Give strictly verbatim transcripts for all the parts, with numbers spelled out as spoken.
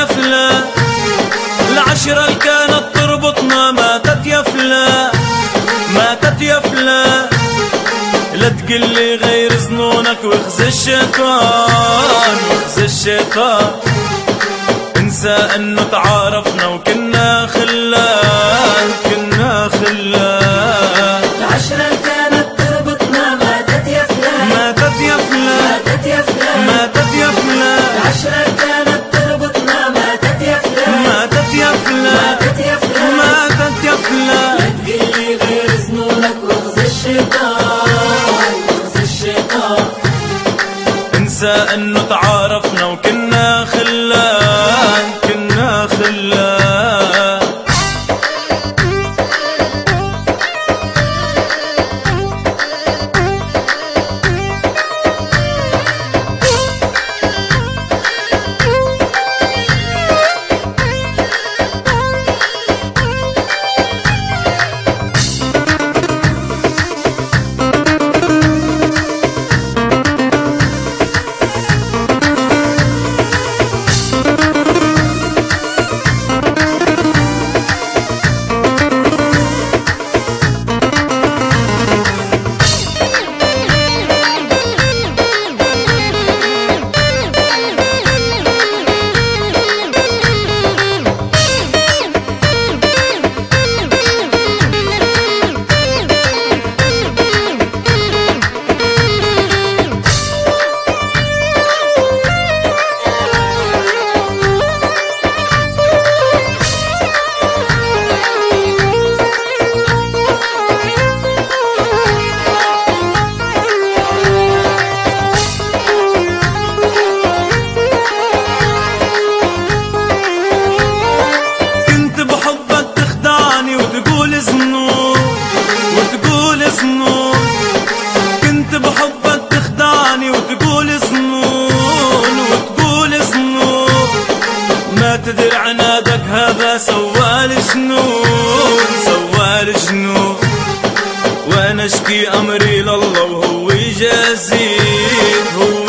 يا فلان، العشرة اللي كانت تربطنا ماتت يا فلان، ماتت يا فلان. لا تقلي غير ظنونك ويخزي الشيطان، ويخزي الشيطان. انسى انه تعارفنا وكنا خلان، كنا خلان. العشرة اللي كانت تربطنا ماتت يا فلان، ماتت يا فلان، ماتت يا فلان، ماتت يا فلان. العشرة اللي كانت تربطنا ماتت يا فلان، ماتت يا فلان، ماتت يا فلان، ماتت يا فلان. لا تقلي غير ظنونك واخزي الشيطان، واخزي الشيطان. انسى انه تعارفنا وكنا خلان، كنا خلان. كنت بحبك تخدعني وتقول ظنون، وتقول ظنون. ما تدري عنادك هذا سوال جنون، سوال جنون. وانا اشكي امري لله وهو يجازيك، هو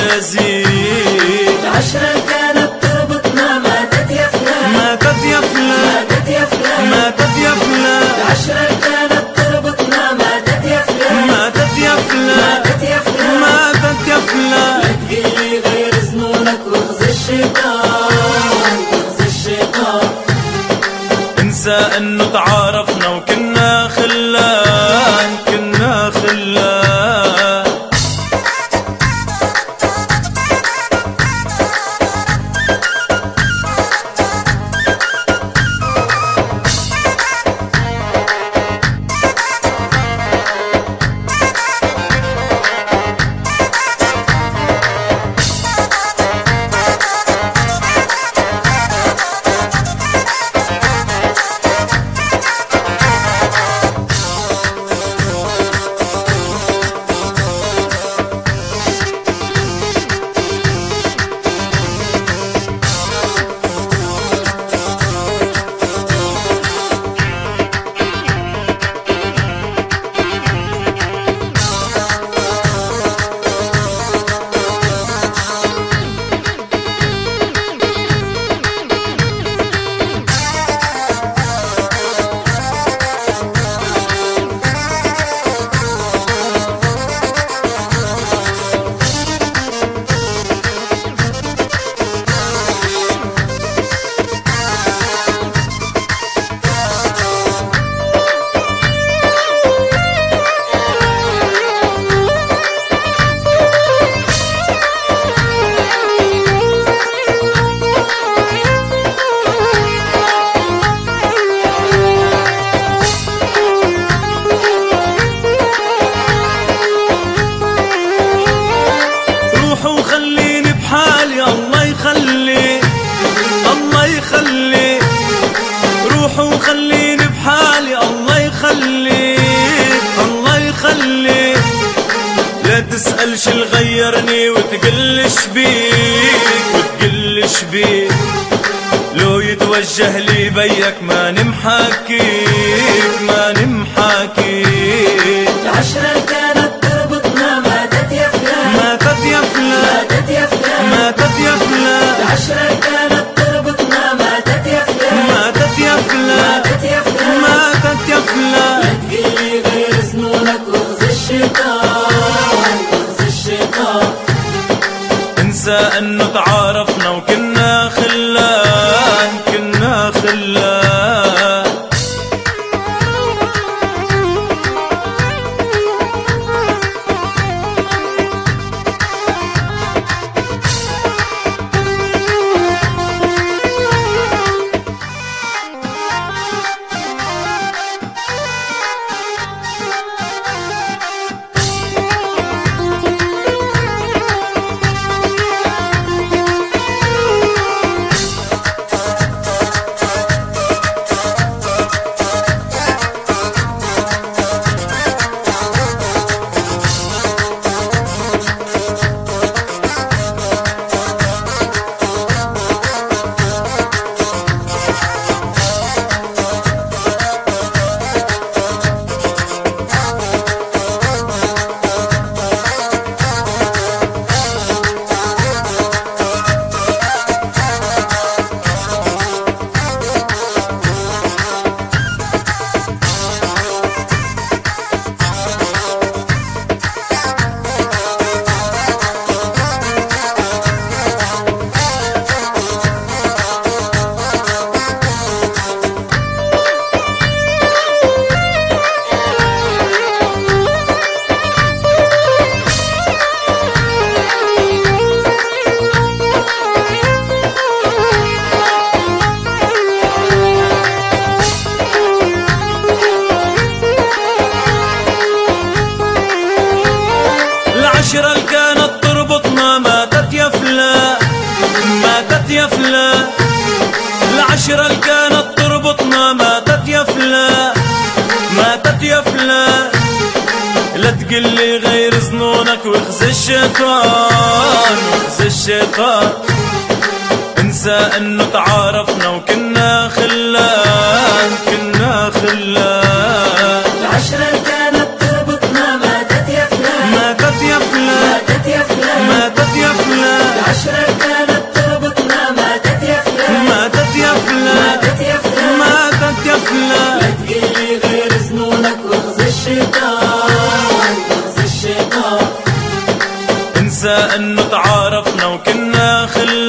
يجازيك. العشرة اللي كانت تربطنا ماتت يا فلان، ماتت يا فلان، ماتت يا فلان، ماتت يا فلان. العشرة اللي كانت تربطنا ماتت يا فلان، ماتت يا فلان، ماتت يا فلان، ماتت يا فلان. لا تقلي غير ظنونك واخزي الشيطان، واخزي الشيطان. انسى انه تعارفنا وكنا خلان، كنا خلان. وخليني بحالي، الله يخليك الله يخليك. لا تسألش اللي غيرني وتقلش بيك وتقلش بيك. لو يتوجه لي بيك ما نمحاكيك ما نمحاكيك. العشرة كانت تربطنا ماتت يا فلان ماتت يا فلان ماتت يا فلان ماتت يا فلان. العشرة كانت تربطنا العشرة اللي كانت تربطنا ماتت يا فلا، ماتت يا فلا. العشرة اللي كانت تربطنا ماتت يا فلا، ماتت يا فلا. لا تقلي غير ظنونك واخزي الشيطان، واخزي الشيطان. انسى انه تعارفنا وكنا خلان، كنا خلان. العشرة اللي كانت تربطنا ماتت يا فلان، ماتت يا فلان، ماتت يا فلان، ماتت يا فلان. العشرة اللي كانت تربطنا ماتت يا فلان، ماتت يا فلان، ماتت يا فلان، ماتت يا فلان. لا تقلي غير ظنونك واخزي الشيطان، واخزي الشيطان. انسى انه تعارفنا وكنا خلان.